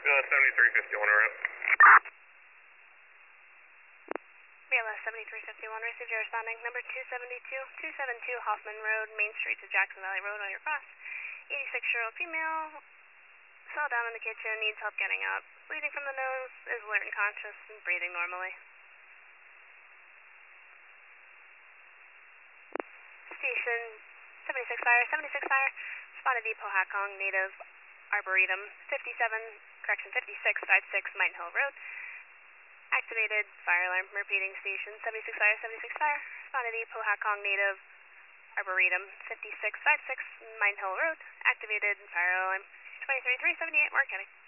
7351 around. BLS 7351, received your responding. Number 272 Hoffman Road, Main Street to Jackson Valley Road on your cross. 86-year-old female, fell down in the kitchen, needs help getting up. Bleeding from the nose, is alert and conscious, and breathing normally. Station 76 Fire, responded to Pohakong, native Arboretum, 5656 Mine Hill Road. Activated fire alarm. Repeating, station 76 Fire, responded to Pohakong, native Arboretum, 5656 Mine Hill Road. Activated fire alarm. 23378, Mark County.